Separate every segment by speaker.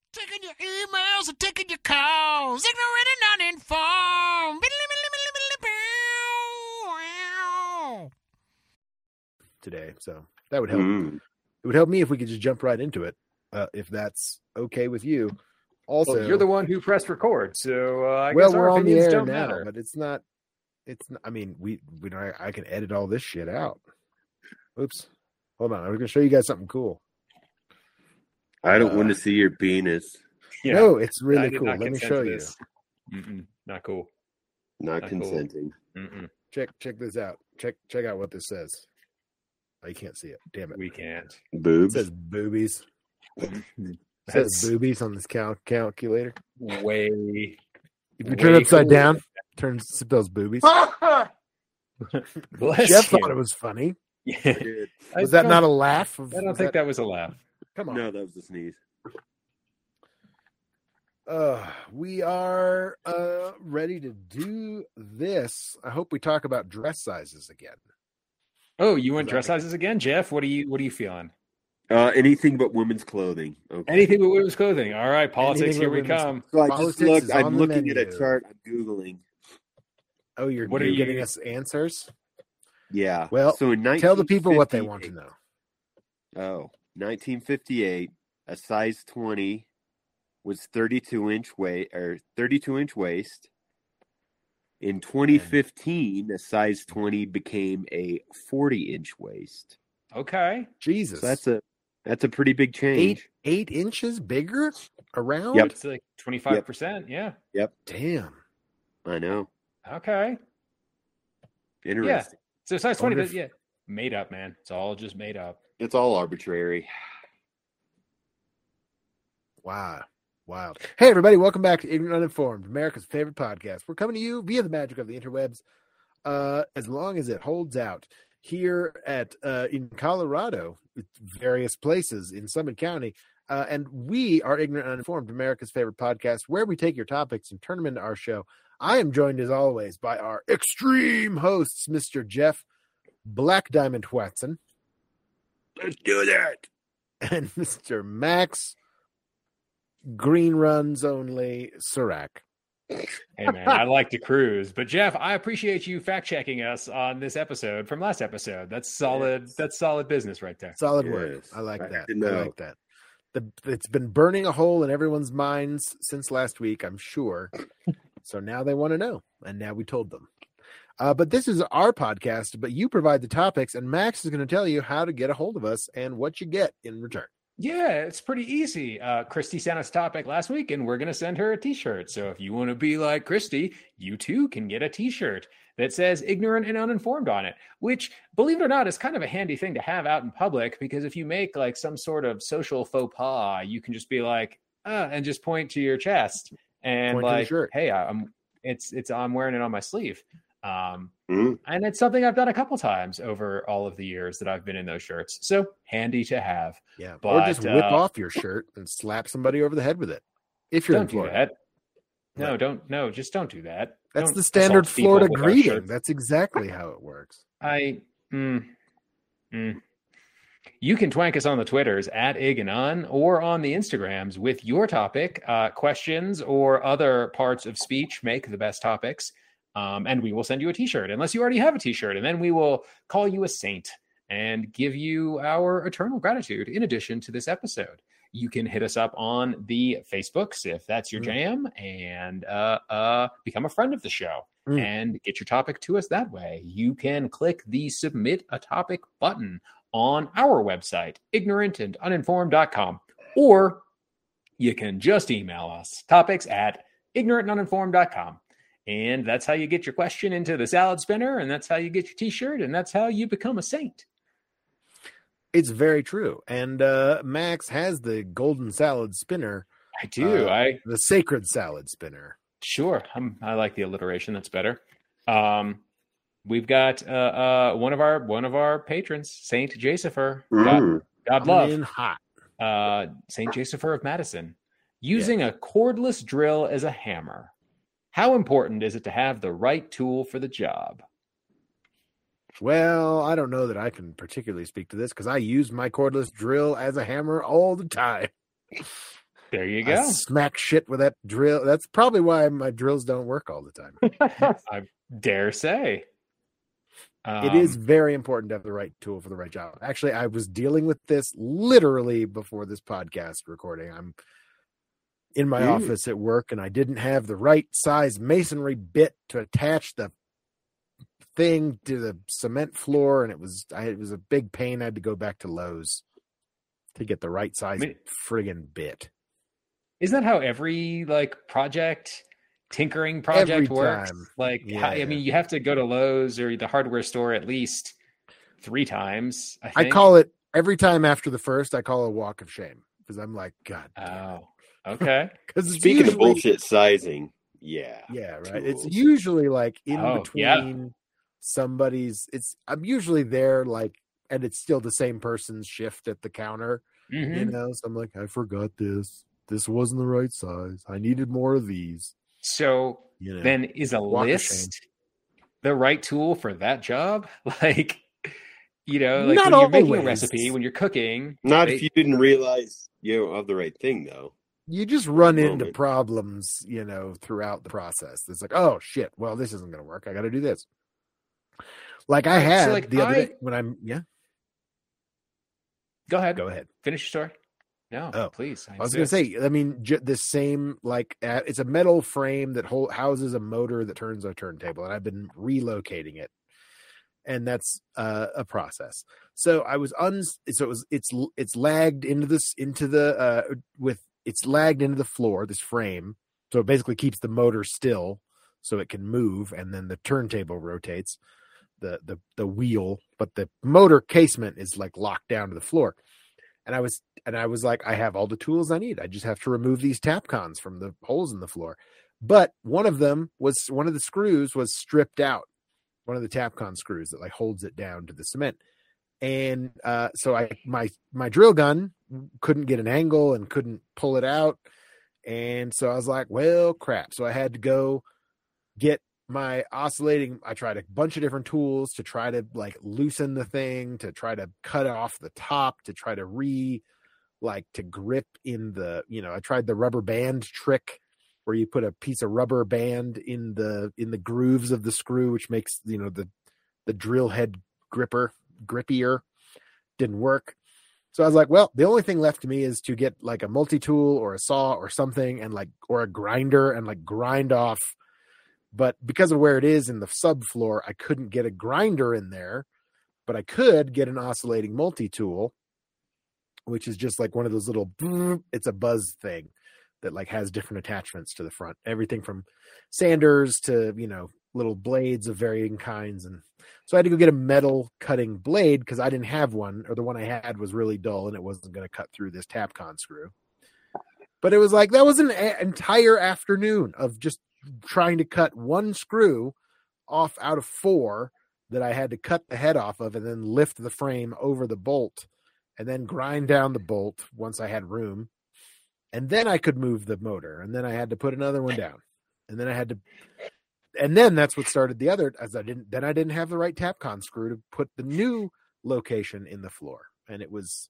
Speaker 1: Taking your emails and taking your calls. Ignorant and uninformed. Today, so that would help. It would help me if we could just jump right into it, if that's okay with you. Also,
Speaker 2: well, you're the one who pressed record, so I
Speaker 1: well,
Speaker 2: guess
Speaker 1: we're
Speaker 2: our
Speaker 1: on the
Speaker 2: opinions
Speaker 1: air
Speaker 2: don't
Speaker 1: now,
Speaker 2: matter.
Speaker 1: but it's not. I mean, I can edit all this shit out. Oops, hold on. I was gonna show you guys something cool.
Speaker 3: I don't want to see your penis.
Speaker 2: Yeah,
Speaker 1: no, it's
Speaker 2: I
Speaker 1: really
Speaker 2: did
Speaker 1: cool.
Speaker 2: not
Speaker 1: Let me
Speaker 2: consent
Speaker 1: show
Speaker 2: to
Speaker 1: you.
Speaker 2: this. Not cool.
Speaker 3: Not
Speaker 2: Not
Speaker 3: consenting.
Speaker 1: Check this out. Check out what this says. Oh, you can't see it. Damn it.
Speaker 2: We can't.
Speaker 1: It
Speaker 3: Boobs.
Speaker 1: says boobies.
Speaker 2: Mhm.
Speaker 1: It says
Speaker 2: That's
Speaker 1: boobies on this calculator.
Speaker 2: way.
Speaker 1: If you turn it upside down, spells boobies.
Speaker 2: Bless
Speaker 1: Jeff
Speaker 2: you.
Speaker 1: thought it was funny.
Speaker 2: Yeah.
Speaker 1: Was that not a laugh?
Speaker 2: I don't think that was a laugh.
Speaker 1: Come on.
Speaker 3: No, that was a sneeze.
Speaker 1: We are ready to do this. I hope we talk about dress sizes again.
Speaker 2: Oh, you want
Speaker 1: Is that
Speaker 2: dress
Speaker 1: okay?
Speaker 2: sizes again, Jeff? What are you feeling?
Speaker 3: Anything but women's clothing. Okay.
Speaker 2: Anything but women's clothing. All right, politics.
Speaker 1: Anything
Speaker 2: Here
Speaker 1: but
Speaker 2: we
Speaker 1: women's-
Speaker 2: come.
Speaker 3: So I
Speaker 1: Politics
Speaker 3: just looked.
Speaker 1: is
Speaker 3: I'm
Speaker 1: on the
Speaker 3: looking at a
Speaker 1: menu.
Speaker 3: chart. I'm googling.
Speaker 1: Oh, you're
Speaker 2: What are
Speaker 1: getting
Speaker 2: you-
Speaker 1: us answers?
Speaker 3: Yeah.
Speaker 1: Well,
Speaker 3: so in
Speaker 1: tell the people what they want to know.
Speaker 3: 1958, a size 20 was 32-inch waist. In 2015, a size 20 became a 40-inch waist.
Speaker 2: Okay.
Speaker 1: Jesus.
Speaker 3: So that's a pretty big change.
Speaker 1: 8 inches bigger around?
Speaker 3: Yep.
Speaker 2: It's like 25%. Yeah.
Speaker 1: Damn.
Speaker 3: I know.
Speaker 2: Okay.
Speaker 3: Interesting.
Speaker 2: So size 20,
Speaker 1: Wonder
Speaker 2: but yeah, made up, man. It's all just made up.
Speaker 3: It's all arbitrary.
Speaker 1: Wow. Wild. Hey, everybody. Welcome back to Ignorant Uninformed, America's favorite podcast. We're coming to you via the magic of the interwebs, as long as it holds out. Here at in Colorado, various places in Summit County, and we are Ignorant Uninformed, America's favorite podcast, where we take your topics and turn them into our show. I am joined, as always, by our extreme hosts, Mr. Jeff Black Diamond Watson
Speaker 3: Let's do that.
Speaker 1: and Mr. Max Green Runs Only Sirac.
Speaker 2: Hey, man, I like to cruise. But, Jeff, I appreciate you fact-checking us on this episode from last episode. That's solid.
Speaker 3: Yes.
Speaker 2: That's solid business right there.
Speaker 1: Solid work.
Speaker 3: Yes.
Speaker 1: I like
Speaker 3: Right
Speaker 1: that.
Speaker 3: to
Speaker 1: I
Speaker 3: know.
Speaker 1: like that. It's been burning a hole in everyone's minds since last week, I'm sure. So now they want to know, and now we told them. But this is our podcast, but you provide the topics, and Max is going to tell you how to get a hold of us and what you get in return.
Speaker 2: Yeah, it's pretty easy. Christy sent us a topic last week, and we're going to send her a T-shirt. So if you want to be like Christy, you too can get a T-shirt that says ignorant and uninformed on it, which, believe it or not, is kind of a handy thing to have out in public, because if you make like some sort of social faux pas, you can just be like, and just point to your chest and
Speaker 1: Point to the
Speaker 2: like,
Speaker 1: shirt.
Speaker 2: hey, I'm wearing it on my sleeve.
Speaker 3: Mm.
Speaker 2: And it's something I've done a couple times over all of the years that I've been in those shirts. So handy to have.
Speaker 1: Yeah.
Speaker 2: But,
Speaker 1: or just whip off your shirt and slap somebody over the head with it. If you're in
Speaker 2: Don't do
Speaker 1: Florida.
Speaker 2: that. No, just don't do that.
Speaker 1: That's
Speaker 2: Don't
Speaker 1: the standard
Speaker 2: assault people
Speaker 1: Florida
Speaker 2: with our
Speaker 1: greeting.
Speaker 2: shirts.
Speaker 1: That's exactly how it works.
Speaker 2: You can twank us on the Twitters at Ig and Un, or on the Instagrams with your topic, questions, or other parts of speech. Make the best topics. And we will send you a T-shirt, unless you already have a T-shirt, and then we will call you a saint and give you our eternal gratitude in addition to this episode. You can hit us up on the Facebooks if that's your jam, and become a friend of the show and get your topic to us that way. You can click the Submit a Topic button on our website, ignorantanduninformed.com, or you can just email us, topics at ignorantanduninformed.com. And that's how you get your question into the salad spinner, and that's how you get your T-shirt, and that's how you become a saint.
Speaker 1: It's very true. And Max has the golden salad spinner.
Speaker 2: I do.
Speaker 1: The sacred salad spinner.
Speaker 2: Sure. I like the alliteration. That's better. We've got one of our patrons, Saint Josepher. God
Speaker 1: Coming
Speaker 2: love.
Speaker 1: in hot.
Speaker 2: Saint Josepher of Madison, using a cordless drill as a hammer. How important is it to have the right tool for the job?
Speaker 1: Well, I don't know that I can particularly speak to this because I use my cordless drill as a hammer all the time.
Speaker 2: There you
Speaker 1: I
Speaker 2: go.
Speaker 1: smack shit with that drill. That's probably why my drills don't work all the time.
Speaker 2: I dare say.
Speaker 1: It is very important to have the right tool for the right job. Actually, I was dealing with this literally before this podcast recording. I'm in my office at work, and I didn't have the right size masonry bit to attach the thing to the cement floor, and it was a big pain. I had to go back to Lowe's to get the right size friggin' bit.
Speaker 2: Isn't that how every like tinkering project
Speaker 1: Every
Speaker 2: works?
Speaker 1: time.
Speaker 2: Like,
Speaker 1: Yeah.
Speaker 2: I mean, you have to go to Lowe's or the hardware store at least 3 times. I
Speaker 1: I
Speaker 2: think.
Speaker 1: call it every time after the first. I call it a walk of shame because I'm like, God.
Speaker 2: Oh, okay.
Speaker 1: Because
Speaker 3: Speaking of bullshit sizing, yeah,
Speaker 1: right. It's
Speaker 3: tools.
Speaker 1: usually like in between
Speaker 2: yeah.
Speaker 1: somebody's. I'm usually there, like, and it's still the same person's shift at the counter.
Speaker 2: Mhm.
Speaker 1: You know, so I'm like, I forgot this. This wasn't the right size. I needed more of these.
Speaker 2: So
Speaker 1: You know,
Speaker 2: then is a
Speaker 1: walk of
Speaker 2: list the right tool for that job? Like, you know, like
Speaker 1: Not
Speaker 2: when you're making a
Speaker 1: always.
Speaker 2: recipe, when you're cooking.
Speaker 3: Not if you didn't realize you have the right thing, though.
Speaker 1: you just run into
Speaker 3: moment.
Speaker 1: problems, you know, throughout the process. It's like, oh shit, well, this isn't going to work. I got to do this. Like I had
Speaker 2: So, like,
Speaker 1: the other day when I'm
Speaker 2: Go ahead.
Speaker 1: Go ahead.
Speaker 2: Finish your story. No,
Speaker 1: Oh,
Speaker 2: please.
Speaker 1: I was going to say, I mean, the same, like, it's a metal frame that houses a motor that turns a turntable, and I've been relocating it, and that's a process. So I was it's lagged it's lagged into the floor, this frame, so it basically keeps the motor still, so it can move, and then the turntable rotates the wheel, but the motor casement is like locked down to the floor. And I was like, I have all the tools I need. I just have to remove these Tapcons from the holes in the floor. But one of the screws was stripped out. One of the Tapcon screws that like holds it down to the cement. And so my drill gun couldn't get an angle and couldn't pull it out. And so I was like, well, crap. So I had to go get my oscillating. I tried a bunch of different tools to try to like loosen the thing, to try to cut off the top, to try to to grip in the, you know, I tried the rubber band trick where you put a piece of rubber band in the grooves of the screw, which makes, you know, the drill head grippier. Didn't work. So I was like, well, the only thing left to me is to get like a multi-tool or a saw or something, and or a grinder, and like grind off. But because of where it is in the subfloor, I couldn't get a grinder in there, but I could get an oscillating multi-tool, which is just like one of those little, it's a buzz thing that like has different attachments to the front, everything from sanders to, you know, little blades of varying kinds. And so I had to go get a metal cutting blade because I didn't have one, or the one I had was really dull and it wasn't going to cut through this Tapcon screw. But it was like, that was an entire afternoon of just trying to cut one screw off out of 4 that I had to cut the head off of, and then lift the frame over the bolt, and then grind down the bolt once I had room. And then I could move the motor, and then I had to put another one down. And then that's what started the other, as I didn't have the right Tapcon screw to put the new location in the floor. And it was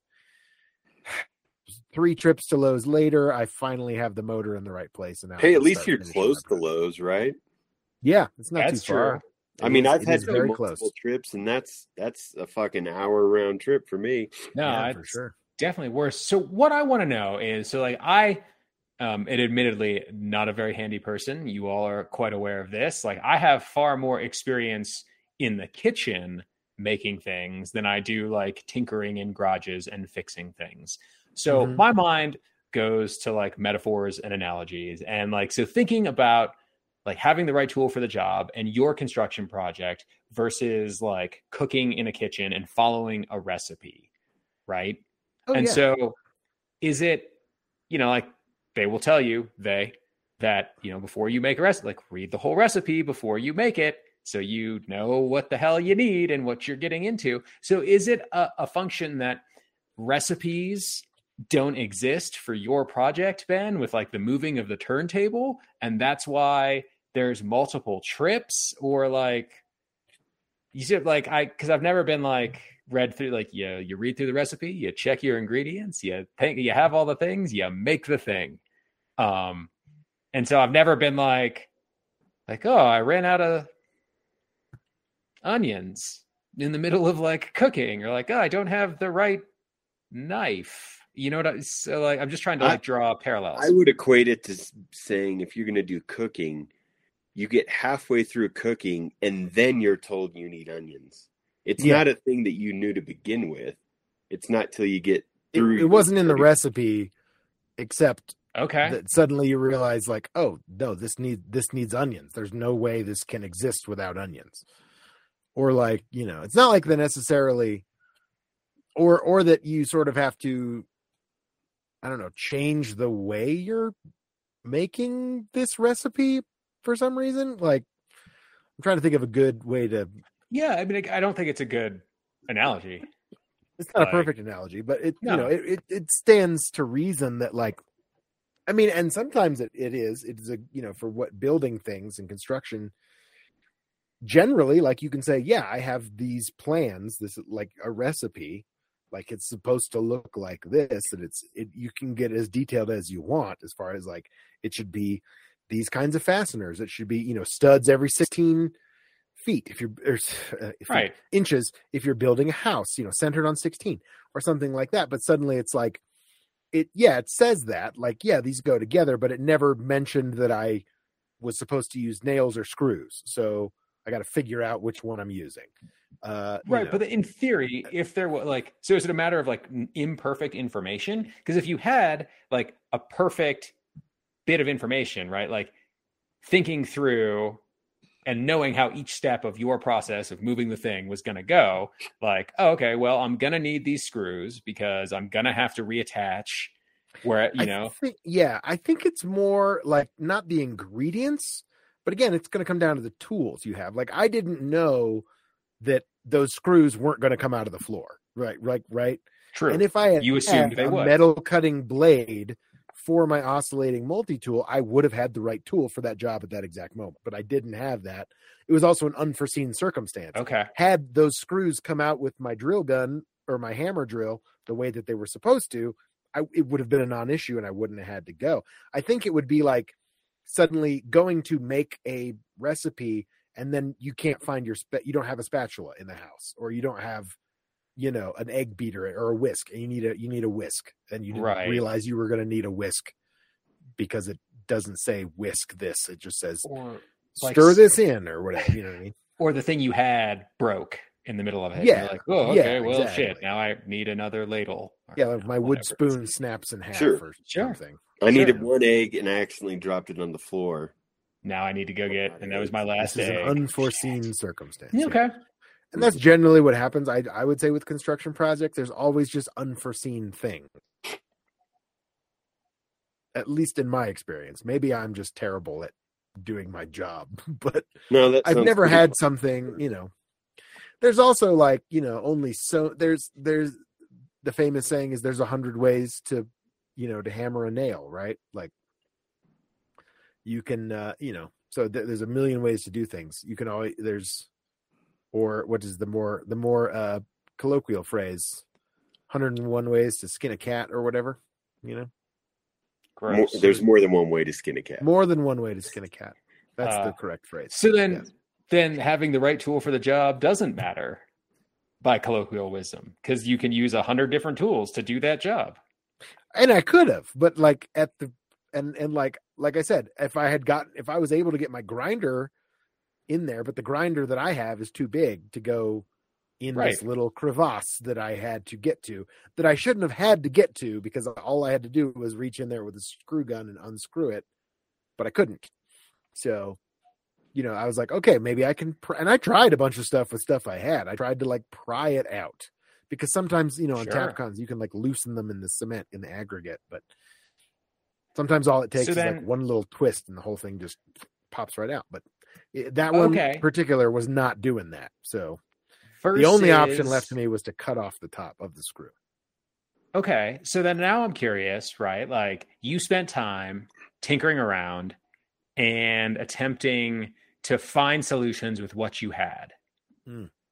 Speaker 1: 3 trips to Lowe's later, I finally have the motor in the right place. And now
Speaker 3: Hey, at least you're close to Lowe's, right?
Speaker 1: Yeah, it's not
Speaker 2: That's
Speaker 1: too far.
Speaker 2: true.
Speaker 3: I mean, I've
Speaker 1: It
Speaker 3: had
Speaker 1: is very
Speaker 3: multiple
Speaker 1: close.
Speaker 3: trips, and that's a fucking hour round trip for me.
Speaker 2: No,
Speaker 1: Yeah,
Speaker 2: it's
Speaker 1: for sure.
Speaker 2: definitely worse. So what I want to know is, so like I, and admittedly not a very handy person. You all are quite aware of this. Like I have far more experience in the kitchen making things than I do like tinkering in garages and fixing things. So my mind goes to like metaphors and analogies, and like, so thinking about like having the right tool for the job and your construction project versus like cooking in a kitchen and following a recipe. Right.
Speaker 1: Oh,
Speaker 2: and
Speaker 1: yeah.
Speaker 2: so is it, you know, like they will tell you that, you know, before you make a recipe, like read the whole recipe before you make it, so you know what the hell you need and what you're getting into. So is it a function that recipes don't exist for your project, Ben, with like the moving of the turntable, and that's why there's multiple trips? Or like, you said, like, because I've never been like read through, like, you read through the recipe, you check your ingredients, you think you have all the things, you make the thing. And so I've never been like, oh, I ran out of onions in the middle of like cooking, or like, oh, I don't have the right knife. You know what so like, I'm just trying to like draw parallels.
Speaker 3: I would equate it to saying if you're going to do cooking, you get halfway through cooking and then you're told you need onions. It's not a thing that you knew to begin with. It's not till you get through.
Speaker 1: It wasn't in the recipe, except
Speaker 2: that
Speaker 1: suddenly you realize, like, oh no, this needs onions. There's no way this can exist without onions. Or like, it's not like they necessarily, or that you sort of have to, I don't know, change the way you're making this recipe for some reason. Like, I'm trying to think of a good way to.
Speaker 2: Yeah, I mean, I don't think it's a good analogy.
Speaker 1: It's not a perfect analogy, but it stands to reason that, like, I mean, and sometimes it is a, for what building things and construction. Generally, like, you can say, yeah, I have these plans. This is like a recipe. Like, it's supposed to look like this, and you can get as detailed as you want as far as like it should be these kinds of fasteners. It should be, studs every 16 feet if you're
Speaker 2: right
Speaker 1: inches if you're building a house, centered on 16 or something like that. But suddenly it's like it says that, like, yeah, these go together, but it never mentioned that I was supposed to use nails or screws. So I got to figure out which one I'm using.
Speaker 2: Right. But in theory, if there was like, so is it a matter of like imperfect information? Because if you had like a perfect bit of information, right? Like thinking through and knowing how each step of your process of moving the thing was going to go, like, oh, okay, well, I'm going to need these screws because I'm going to have to reattach where,
Speaker 1: I think it's more like not the ingredients, but again, it's going to come down to the tools you have. Like, I didn't know that those screws weren't going to come out of the floor. Right.
Speaker 2: True.
Speaker 1: And if I had
Speaker 2: you assumed they
Speaker 1: a
Speaker 2: would.
Speaker 1: metal cutting blade for my oscillating multi-tool, I would have had the right tool for that job at that exact moment, but I didn't have that. It was also an unforeseen circumstance.
Speaker 2: Okay.
Speaker 1: Had those screws come out with my drill gun or my hammer drill the way that they were supposed to, it would have been a non-issue and I wouldn't have had to go. I think it would be like suddenly going to make a recipe and then you can't find you don't have a spatula in the house, or you don't have, an egg beater or a whisk, and you need a whisk, and you didn't realize you were going to need a whisk because it doesn't say whisk this. It just says stir this in or whatever. You know what I mean?
Speaker 2: Or the thing you had broke in the middle of it.
Speaker 1: Yeah.
Speaker 2: You're like, oh, okay, well,
Speaker 1: exactly.
Speaker 2: Shit. Now I need another ladle.
Speaker 1: Yeah, like my wood spoon snaps in half or something.
Speaker 3: I needed one egg and I accidentally dropped it on the floor.
Speaker 2: Now I need to go get, and that was my last egg.
Speaker 1: This is an unforeseen circumstance.
Speaker 2: Okay.
Speaker 1: And that's generally what happens. I would say with construction projects, there's always just unforeseen things. At least in my experience. Maybe I'm just terrible at doing my job, but I've never had something, There's also like, only so there's the famous saying is there's 100 ways to, to hammer a nail, right? Like you can, so there's a million ways to do things. You can always, or what is the more colloquial phrase, 101 ways to skin a cat or whatever,
Speaker 3: There's more than one way to skin a cat.
Speaker 1: More than one way to skin a cat. That's the correct phrase.
Speaker 2: So then having the right tool for the job doesn't matter by colloquial wisdom, because you can use 100 different tools to do that job.
Speaker 1: And I could have, but like like I said, if I was able to get my grinder in there, but the grinder that I have is too big to go in this little crevasse that I had to get to, that I shouldn't have had to get to, because all I had to do was reach in there with a screw gun and unscrew it, but I couldn't. So, I was like, okay, maybe I can, and I tried a bunch of stuff with stuff I had. I tried to like pry it out, because sometimes, on Tapcons, you can like loosen them in the cement in the aggregate, but sometimes all it takes is like one little twist and the whole thing just pops right out. But that one in particular was not doing that. So the only option left to me was to cut off the top of the screw.
Speaker 2: Okay. So then now I'm curious, right? Like, you spent time tinkering around and attempting to find solutions with what you had.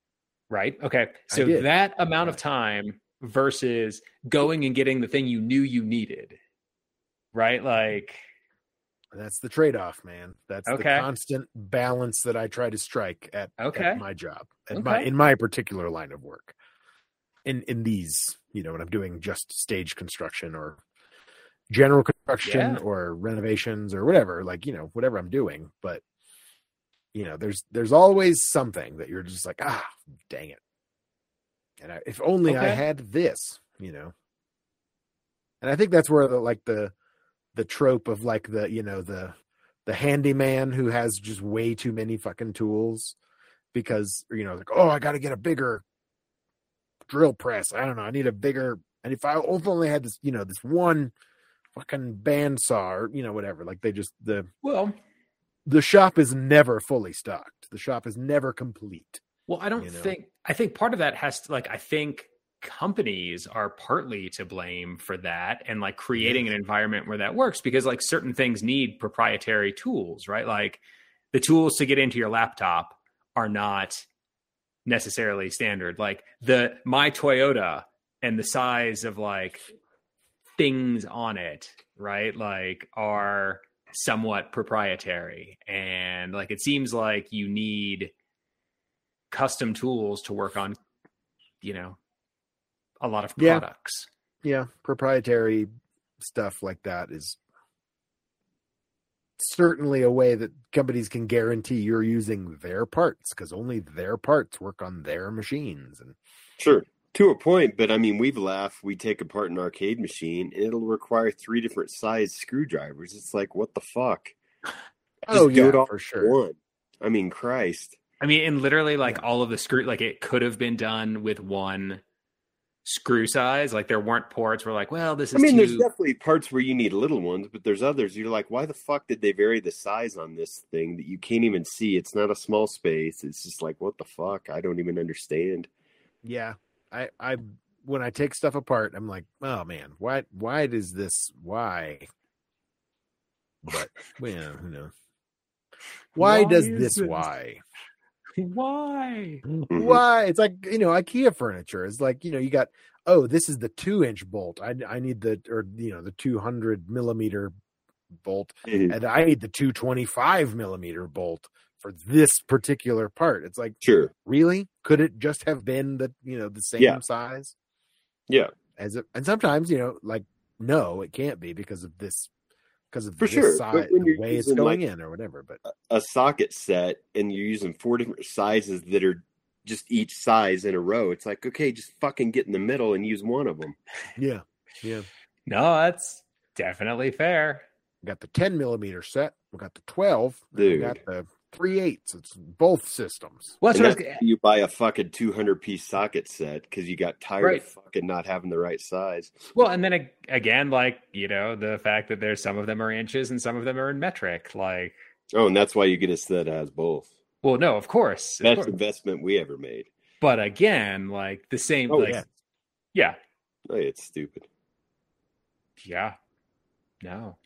Speaker 2: right? Okay.
Speaker 1: I
Speaker 2: So
Speaker 1: did.
Speaker 2: that amount of
Speaker 1: Yeah.
Speaker 2: time versus going and getting the thing you knew you needed, right? Like,
Speaker 1: That's the trade-off, man. That's the
Speaker 2: Okay.
Speaker 1: constant balance that I try to strike at
Speaker 2: Okay.
Speaker 1: my job,
Speaker 2: Okay.
Speaker 1: in my particular line of work. In these, when I'm doing just stage construction or general construction
Speaker 2: Yeah.
Speaker 1: or renovations or whatever, whatever I'm doing. But there's always something that you're just like, dang it. And if only I
Speaker 2: Okay.
Speaker 1: had this, And I think that's where the trope of like the handyman who has just way too many fucking tools because like, oh, I got to get a bigger drill press. I don't know. I need a bigger, and if I only had this, this one fucking bandsaw or whatever, like
Speaker 2: Well,
Speaker 1: the shop is never fully stocked. The shop is never complete.
Speaker 2: Well, I don't I think part of that has to I think companies are partly to blame for that and like creating an environment where that works because like certain things need proprietary tools, right? Like the tools to get into your laptop are not necessarily standard. Like my Toyota and the size of like things on it, right? Like are somewhat proprietary. And like it seems like you need custom tools to work on, a lot of products.
Speaker 1: Yeah, proprietary stuff like that is certainly a way that companies can guarantee you're using their parts because only their parts work on their machines. And
Speaker 3: sure, to a point, but I mean, we take apart an arcade machine and it'll require 3 different size screwdrivers. It's like, what the fuck?
Speaker 1: Do it all
Speaker 3: for
Speaker 1: sure.
Speaker 3: One. I mean, Christ.
Speaker 2: I mean, and literally all of the screw, like it could have been done with one screw size. Like there weren't ports where like, well, this is
Speaker 3: there's definitely parts where you need little ones, but there's others you're like, why the fuck did they vary the size on this thing that you can't even see? It's not a small space. It's just like, what the fuck? I don't even understand.
Speaker 1: Yeah. I when I take stuff apart, I'm like, oh man, why does this, why? But well, who knows? Why does this? Why?
Speaker 2: Why?
Speaker 1: Why? It's like, IKEA furniture is like, you got, this is the 2-inch bolt. I need the 200 millimeter bolt, and I need the 225 millimeter bolt for this particular part. It's like,
Speaker 3: sure,
Speaker 1: really? Could it just have been the same size?
Speaker 3: Yeah.
Speaker 1: And sometimes, like, no, it can't be because of this. Because of
Speaker 3: for
Speaker 1: this
Speaker 3: sure,
Speaker 1: size, the way it's going in or whatever. But
Speaker 3: a socket set and you're using 4 different sizes that are just each size in a row. It's like, okay, just fucking get in the middle and use one of them.
Speaker 1: Yeah.
Speaker 2: No, that's definitely fair.
Speaker 1: We got the 10 millimeter set. We got the 12.
Speaker 3: Dude.
Speaker 1: We got the 3/8. It's both systems.
Speaker 2: Well,
Speaker 3: you buy a fucking 200-piece socket set because you got tired of fucking not having the right size.
Speaker 2: Well, and then again, like, the fact that there's some of them are inches and some of them are in metric, like.
Speaker 3: Oh, and that's why you get a set that has both.
Speaker 2: Well, no, of course.
Speaker 3: Best investment we ever made.
Speaker 2: But again, like the same, yeah.
Speaker 3: Oh, it's stupid.
Speaker 2: Yeah. No.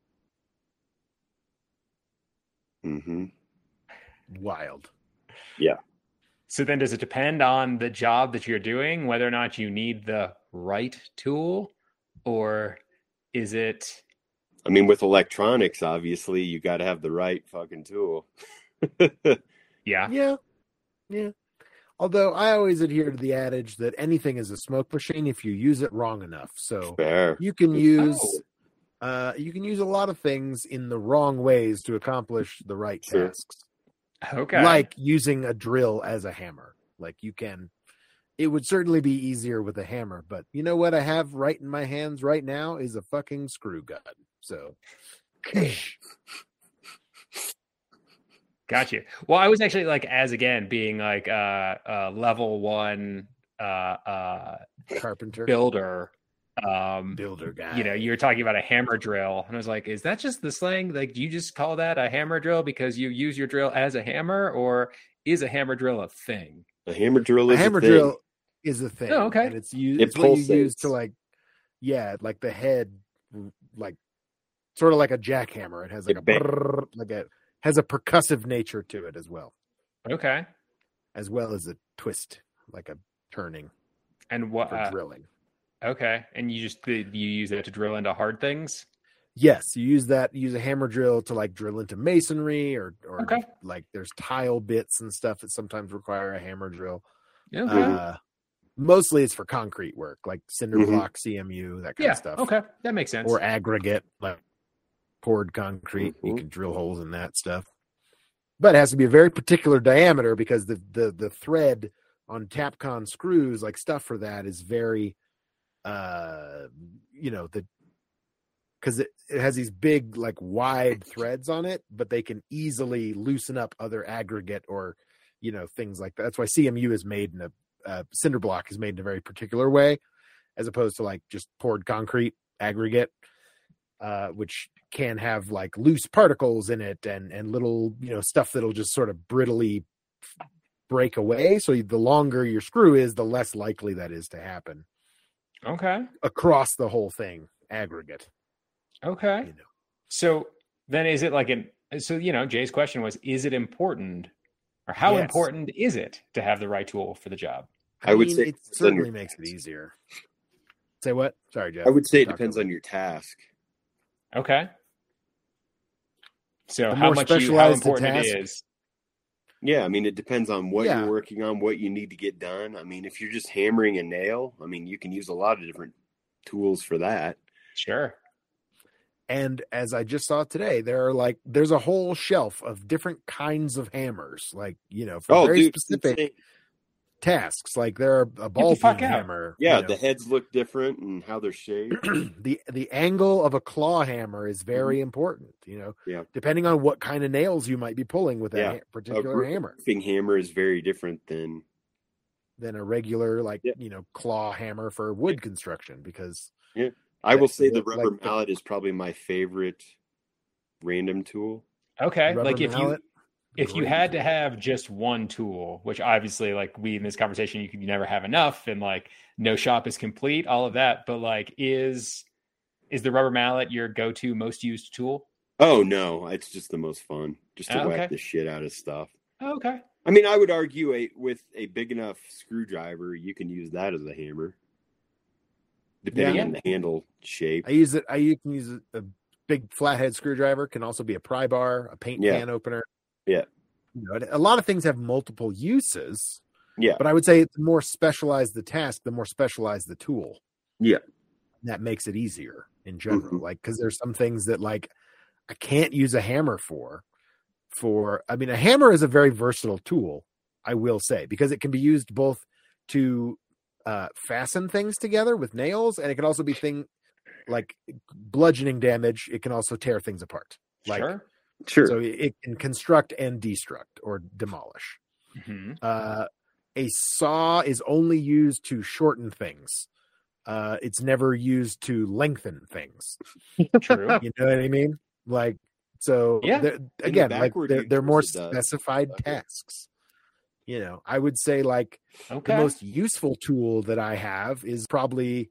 Speaker 3: Mm-hmm.
Speaker 1: Wild.
Speaker 3: Yeah.
Speaker 2: So then does it depend on the job that you're doing, whether or not you need the right tool, or is it?
Speaker 3: I mean, with electronics, obviously you got to have the right fucking tool.
Speaker 1: Yeah. Although I always adhere to the adage that anything is a smoke machine if you use it wrong enough. So
Speaker 3: fair.
Speaker 1: You can use a lot of things in the wrong ways to accomplish the right tasks.
Speaker 2: Okay.
Speaker 1: Like using a drill as a hammer. Like it would certainly be easier with a hammer, but you know what I have right in my hands right now is a fucking screw gun. So
Speaker 2: got you. Well, I was actually like, being like level 1
Speaker 1: carpenter
Speaker 2: builder
Speaker 1: guy.
Speaker 2: You were talking about a hammer drill, and I was like, is that just the slang? Like, do you just call that a hammer drill because you use your drill as a hammer, or is a hammer drill a thing?
Speaker 3: A hammer drill
Speaker 1: is a thing.
Speaker 2: Oh, okay.
Speaker 1: And it's used. It's what you use to like the head, like sort of like a jackhammer. It has like has a percussive nature to it as well.
Speaker 2: Okay.
Speaker 1: As well as a twist. turning
Speaker 2: And what?
Speaker 1: for drilling.
Speaker 2: Okay, and you use it to drill into hard things.
Speaker 1: Yes, you use a hammer drill to like drill into masonry or
Speaker 2: Okay.
Speaker 1: like there's tile bits and stuff that sometimes require a hammer drill.
Speaker 2: Okay.
Speaker 1: Mostly it's for concrete work, like cinder block, CMU, that kind of stuff.
Speaker 2: Okay, that makes sense.
Speaker 1: Or aggregate, like poured concrete. You can drill holes in that stuff. But it has to be a very particular diameter because the thread on Tapcon screws, like stuff for that, is very, because it has these big, like wide threads on it, but they can easily loosen up other aggregate or, things like that. That's why CMU is made in cinder block is made in a very particular way, as opposed to like just poured concrete aggregate, which can have like loose particles in it and little, stuff that'll just sort of brittly break away. So the longer your screw is, the less likely that is to happen.
Speaker 2: Okay.
Speaker 1: Across the whole thing, aggregate.
Speaker 2: Okay. So then is it like Jay's question was, is it important or how important is it to have the right tool for the job?
Speaker 3: I would say
Speaker 1: it certainly makes it easier. Say what? Sorry, Jeff.
Speaker 3: I would say it depends on your task.
Speaker 2: Okay. So how important it is.
Speaker 3: Yeah, I mean, it depends on what you're working on, what you need to get done. I mean, if you're just hammering a nail, I mean, you can use a lot of different tools for that.
Speaker 2: Sure.
Speaker 1: And as I just saw today, there's a whole shelf of different kinds of hammers, like, for very specific tasks. Like there are a ball peen hammer.
Speaker 3: Yeah, the heads look different and how they're shaped.
Speaker 1: The angle of a claw hammer is very important, depending on what kind of nails you might be pulling with that particular hammer.
Speaker 3: A roofing hammer is very different than
Speaker 1: a regular, claw hammer for wood construction because...
Speaker 3: Yeah. I will say the rubber mallet is probably my favorite random tool.
Speaker 2: Okay. Like if you had to have just one tool, which obviously like we in this conversation, you never have enough and like no shop is complete, all of that. But like, is the rubber mallet your go-to most used tool?
Speaker 3: Oh no, it's just the most fun just to whack the shit out of stuff.
Speaker 2: Okay.
Speaker 3: I mean, I would argue with a big enough screwdriver, you can use that as a hammer. Depending on the handle shape.
Speaker 1: You can use a big flathead screwdriver, can also be a pry bar, a paint can opener.
Speaker 3: Yeah.
Speaker 1: A lot of things have multiple uses.
Speaker 3: Yeah.
Speaker 1: But I would say the more specialized the task, the more specialized the tool.
Speaker 3: Yeah.
Speaker 1: That makes it easier in general. Like, because there's some things that like I can't use a hammer for. A hammer is a very versatile tool, I will say, because it can be used both to fasten things together with nails, and it can also be like bludgeoning damage. It can also tear things apart.
Speaker 3: Sure.
Speaker 1: So it can construct and destruct or demolish.
Speaker 2: Mm-hmm.
Speaker 1: A saw is only used to shorten things. It's never used to lengthen things.
Speaker 2: True.
Speaker 1: You know what I mean? Like, so again, like they're more specified tasks. I would say like the most useful tool that I have is probably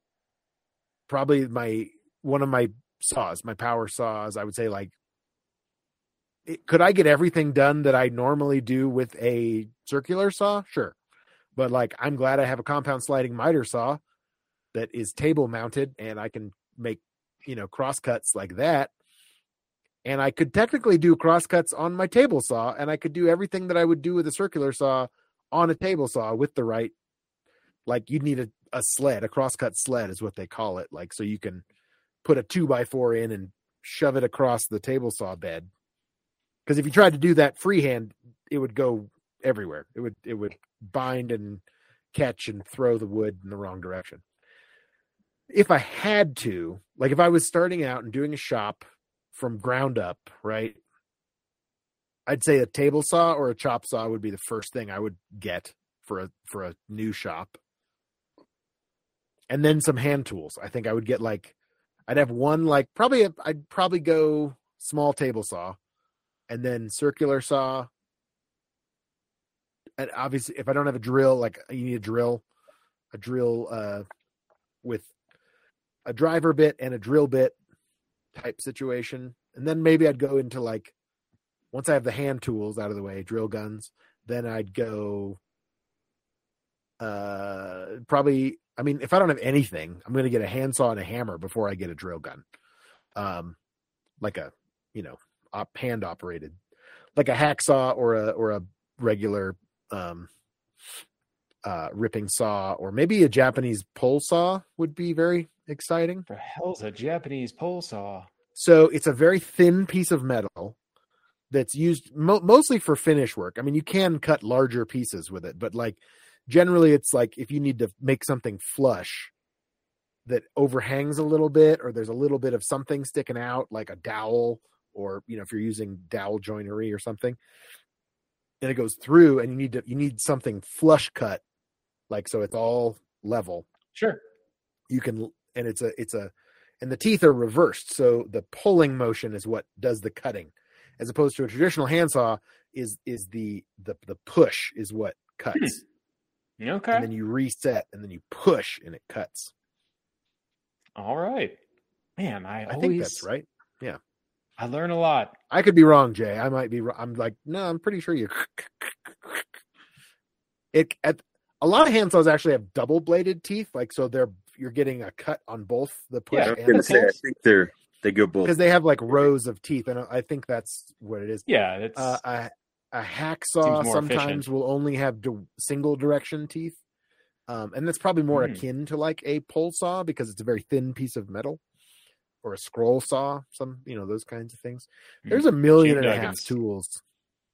Speaker 1: one of my saws, my power saws. I would say like, could I get everything done that I normally do with a circular saw? Sure. But like, I'm glad I have a compound sliding miter saw that is table mounted and I can make, cross cuts like that. And I could technically do crosscuts on my table saw, and I could do everything that I would do with a circular saw on a table saw with the right, like you'd need a sled, a crosscut sled is what they call it. Like, so you can put a 2x4 in and shove it across the table saw bed. Because if you tried to do that freehand, it would go everywhere. It would bind and catch and throw the wood in the wrong direction. If I had to, like if I was starting out and doing a shop from ground up, right? I'd say a table saw or a chop saw would be the first thing I would get for a new shop. And then some hand tools. I think I would get I'd have one I'd probably go small table saw and then circular saw. And obviously if I don't have a drill, you need a drill with a driver bit and a drill bit type situation. And then maybe I'd go into once I have the hand tools out of the way, drill guns, then I'd go Probably, I mean, if I don't have anything, I'm going to get a handsaw and a hammer before I get a drill gun. Like a, hand operated, like a hacksaw or a regular, ripping saw, or maybe a Japanese pole saw would be very exciting.
Speaker 2: The hell's a Japanese pole saw?
Speaker 1: So it's a very thin piece of metal that's used mostly for finish work. I mean, you can cut larger pieces with it, but like generally it's like if you need to make something flush that overhangs a little bit, or there's a little bit of something sticking out, like a dowel, or, if you're using dowel joinery or something, and it goes through and you need something flush cut, like, so it's all level.
Speaker 2: Sure.
Speaker 1: You can, and and the teeth are reversed. So the pulling motion is what does the cutting, as opposed to a traditional handsaw is the push is what cuts.
Speaker 2: Okay.
Speaker 1: And then you reset and then you push and it cuts.
Speaker 2: All right. Man, I
Speaker 1: think that's right. Yeah.
Speaker 2: I learn a lot.
Speaker 1: I could be wrong, Jay. I might be wrong. I'm like, no, I'm pretty sure a lot of handsaws actually have double bladed teeth. Like, so you're getting a cut on both the push
Speaker 3: I was
Speaker 1: and
Speaker 3: gonna
Speaker 1: the
Speaker 3: say, I
Speaker 1: pulls.
Speaker 3: think they go both
Speaker 1: Because they have like rows of teeth, and I think that's what it is.
Speaker 2: Yeah, it's
Speaker 1: a
Speaker 2: Seems
Speaker 1: hacksaw
Speaker 2: more
Speaker 1: sometimes
Speaker 2: efficient.
Speaker 1: will only have single direction teeth, and that's probably more akin to like a pole saw because it's a very thin piece of metal, or a scroll saw, those kinds of things. There's a million and a half tools.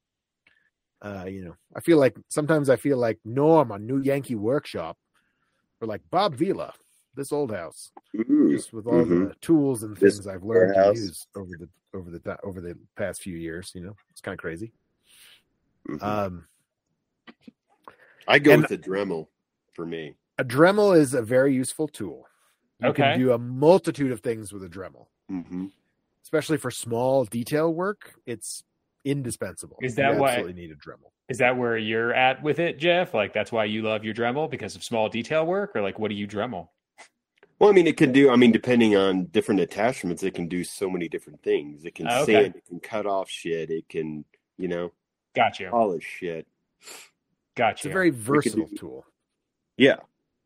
Speaker 1: I feel like sometimes Norm on New Yankee Workshop, or like Bob Vila, This Old House, just with all the tools and things I've learned to use over the past few years. It's kind of crazy.
Speaker 3: I go with a Dremel for me.
Speaker 1: A Dremel is a very useful tool. You can do a multitude of things with a Dremel, especially for small detail work. It's indispensable.
Speaker 2: Is that why
Speaker 1: absolutely need a Dremel?
Speaker 2: Is that where you're at with it, Jeff? Like, that's why you love your Dremel, because of small detail work, or like, what do you Dremel?
Speaker 3: Well, I mean, depending on different attachments, it can do so many different things. It can sand, it can cut off shit, it can,
Speaker 2: Got you.
Speaker 3: polish shit.
Speaker 2: Got
Speaker 1: It's
Speaker 2: you.
Speaker 1: a very versatile tool.
Speaker 3: Yeah.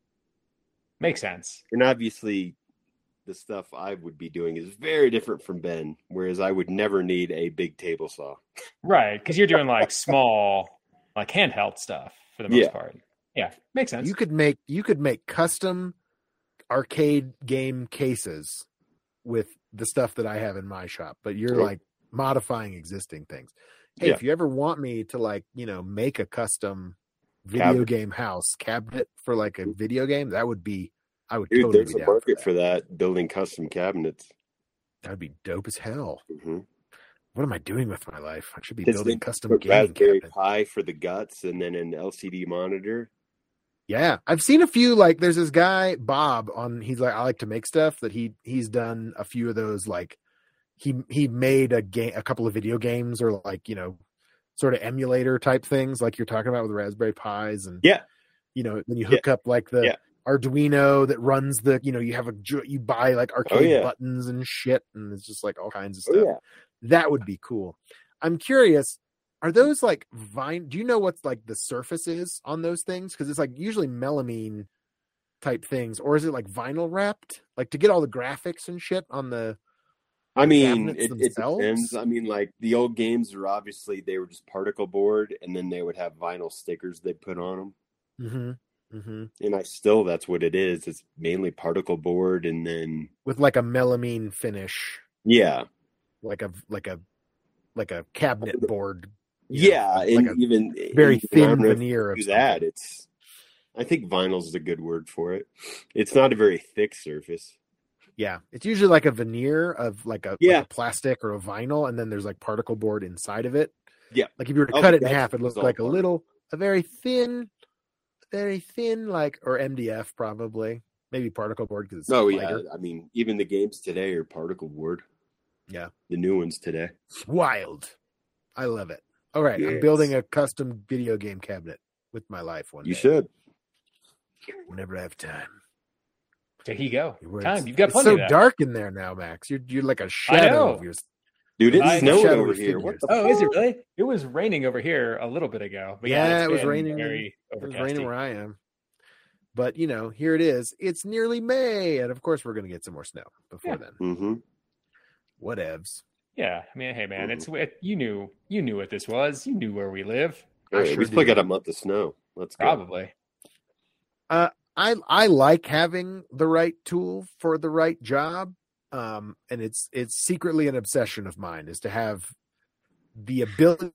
Speaker 2: Makes sense.
Speaker 3: And obviously, the stuff I would be doing is very different from Ben, whereas I would never need a big table saw.
Speaker 2: Right, because you're doing like small, like handheld stuff for the most part. Yeah, makes sense.
Speaker 1: You could make custom arcade game cases with the stuff that I have in my shop, but you're like modifying existing things. Hey, if you ever want me to make a custom video game house cabinet for like a video game, I would totally
Speaker 3: there's
Speaker 1: be
Speaker 3: a
Speaker 1: down
Speaker 3: market
Speaker 1: for
Speaker 3: for that, building custom cabinets.
Speaker 1: That'd be dope as hell.
Speaker 3: Mm-hmm.
Speaker 1: What am I doing with my life? I should be
Speaker 3: Because
Speaker 1: building
Speaker 3: then
Speaker 1: custom
Speaker 3: put
Speaker 1: gaming
Speaker 3: Raspberry
Speaker 1: cabinets.
Speaker 3: Pi for the guts, and then an LCD monitor.
Speaker 1: Yeah, I've seen a few. Like, there's this guy Bob he's like, I like to make stuff, that he's done a few of those. Like, he made a couple of video games, or like sort of emulator type things, like you're talking about with Raspberry Pis, and then you hook up like the Arduino that runs the you buy like arcade buttons and shit, and it's just like all kinds of stuff. That would be cool. I'm curious, are those like do you know what's like the surface is on those things? Because it's like usually melamine type things, or is it like vinyl wrapped, like to get all the graphics and shit on the
Speaker 3: I mean,
Speaker 1: cabinets
Speaker 3: it
Speaker 1: themselves?
Speaker 3: depends. I mean, like the old games are obviously, they were just particle board, and then they would have vinyl stickers they put on them. And that's what it is. It's mainly particle board, and then
Speaker 1: with like a melamine finish.
Speaker 3: Yeah.
Speaker 1: Like a cabinet board.
Speaker 3: And
Speaker 1: like
Speaker 3: even
Speaker 1: very
Speaker 3: even
Speaker 1: thin veneer of
Speaker 3: that. I think vinyl is a good word for it. It's not a very thick surface.
Speaker 1: Yeah, it's usually like a veneer of like a plastic or a vinyl, and then there's like particle board inside of it.
Speaker 3: Yeah,
Speaker 1: like if you were to cut it in half, it looks like a very thin, like, or MDF probably, maybe particle board because it's lighter.
Speaker 3: I mean, even the games today are particle board.
Speaker 1: Yeah,
Speaker 3: the new ones today.
Speaker 1: Wild. I love it. All right, I'm building a custom video game cabinet with my life one day.
Speaker 3: You should.
Speaker 1: Whenever I have time.
Speaker 2: There you go. Time. You've got plenty
Speaker 1: of
Speaker 2: of that.
Speaker 1: It's so dark in there now, Max. You're like a shadow of your...
Speaker 3: Dude, it snowed over here.
Speaker 1: What
Speaker 3: the
Speaker 2: fuck? Is it really? It was raining over here a little bit ago. But
Speaker 1: it was raining.
Speaker 2: Very
Speaker 1: it was raining where I am. But, here it is. It's nearly May. And of course, we're going to get some more snow before then. And of course, we're going to get some more snow before then.
Speaker 3: Mm-hmm.
Speaker 1: Whatevs.
Speaker 2: Yeah. I mean, hey, man, you knew what this was. You knew where we live.
Speaker 3: Hey, we still got a month of snow. Let's go.
Speaker 2: Probably.
Speaker 1: I like having the right tool for the right job. And it's secretly an obsession of mine is to have the ability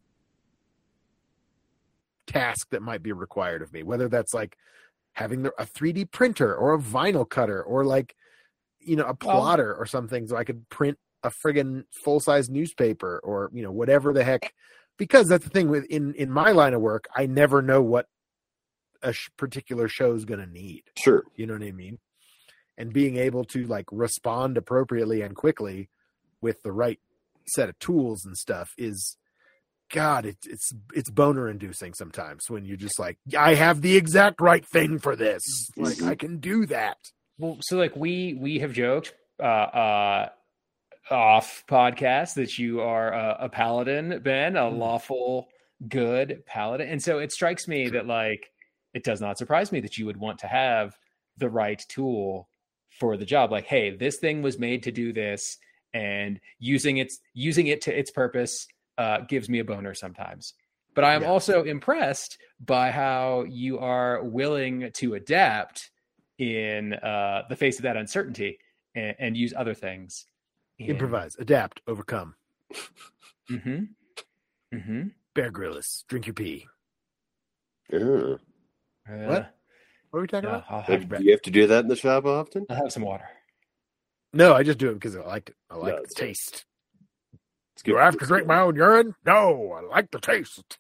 Speaker 1: task that might be required of me, whether that's like having a 3D printer or a vinyl cutter or like, a plotter or something so I could print a friggin' full-size newspaper or, whatever the heck, because that's the thing with in my line of work, I never know what a particular show is going to need.
Speaker 3: Sure.
Speaker 1: You know what I mean? And being able to like respond appropriately and quickly with the right set of tools and stuff is, God, it's boner inducing sometimes when you're just like, I have the exact right thing for this. Like I can do that.
Speaker 2: Well, so like we have joked off podcast that you are a paladin, Ben, a lawful good paladin. And so it strikes me that like, it does not surprise me that you would want to have the right tool for the job. Like, hey, this thing was made to do this, and using it to its purpose gives me a boner sometimes. But I'm also impressed by how you are willing to adapt in the face of that uncertainty and use other things.
Speaker 1: Improvise, adapt, overcome.
Speaker 2: Mm-hmm. Mm-hmm.
Speaker 1: Bear Grylls, drink your pee.
Speaker 3: Yeah.
Speaker 1: What are we talking about?
Speaker 3: Do you have to do that in the shop often?
Speaker 2: I'll have some water.
Speaker 1: No, I just do it because I liked it. I like the taste. Do I have to drink my own urine? No, I like the taste.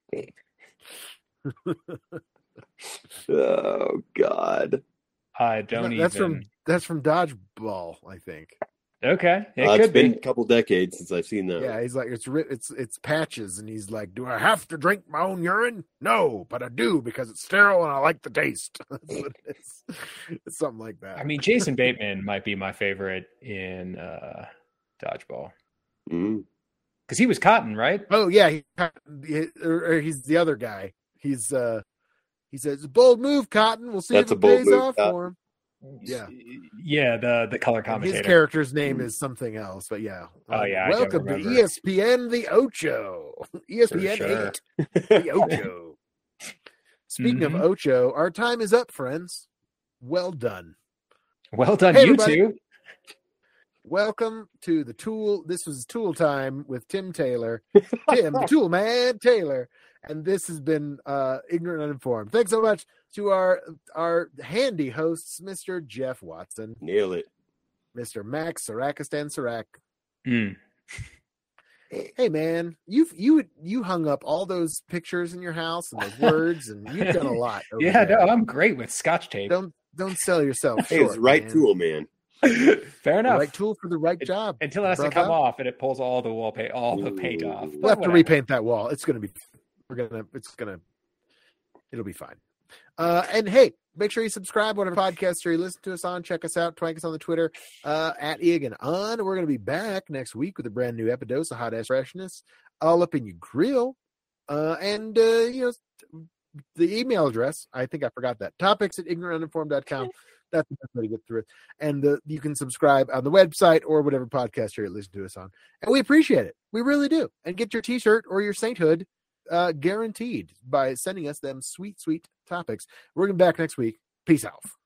Speaker 3: Oh God!
Speaker 2: I don't
Speaker 1: That's
Speaker 2: even.
Speaker 1: That's from Dodgeball, I think.
Speaker 2: Okay,
Speaker 3: It's been a couple decades since I've seen that.
Speaker 1: Yeah, he's like it's Patches, and he's like, "Do I have to drink my own urine? No, but I do because it's sterile and I like the taste." That's what it is. It's something like that.
Speaker 2: I mean, Jason Bateman might be my favorite in Dodgeball because he was Cotton, right?
Speaker 1: Oh yeah, he's the other guy. He says, "Bold move, Cotton. We'll see if it pays off for him."
Speaker 2: Yeah, the color commentator.
Speaker 1: His character's name is something else, but yeah.
Speaker 2: Oh yeah.
Speaker 1: Welcome to ESPN the Ocho. ESPN 8 the Ocho. Speaking of Ocho, our time is up, friends. Well done.
Speaker 2: Well done,
Speaker 1: hey,
Speaker 2: you
Speaker 1: everybody.
Speaker 2: two.
Speaker 1: Welcome to the Tool. This was Tool Time with Tim Taylor. Tim, the Tool Man Taylor. And this has been Ignorant Uninformed. Thanks so much to our handy hosts, Mr. Jeff Watson.
Speaker 3: Nail it.
Speaker 1: Mr. Max Sarakistan Sarak.
Speaker 2: Mm.
Speaker 1: Hey man, you hung up all those pictures in your house and those words, and you've done a lot.
Speaker 2: Yeah,
Speaker 1: there.
Speaker 2: no, I'm great with Scotch tape.
Speaker 1: Don't sell yourself
Speaker 3: Hey,
Speaker 1: short.
Speaker 3: it's the right
Speaker 1: man.
Speaker 3: tool, man.
Speaker 2: Fair enough.
Speaker 1: The right tool for the right job.
Speaker 2: Until it has to come off and it pulls all the paint off.
Speaker 1: We'll have to repaint that wall. It'll be fine. And hey, make sure you subscribe whatever podcast you listen to us on. Check us out. Twank us on the Twitter at Egan on. We're going to be back next week with a brand new episode of Hot Ass Freshness all up in your grill. And the email address, I think I forgot that. topics@ignorantuninformed.com. That's the best way to get through it. And you can subscribe on the website or whatever podcast you listen to us on. And we appreciate it. We really do. And get your t-shirt or your sainthood guaranteed by sending us them sweet, sweet topics. We're going to be back next week. Peace out.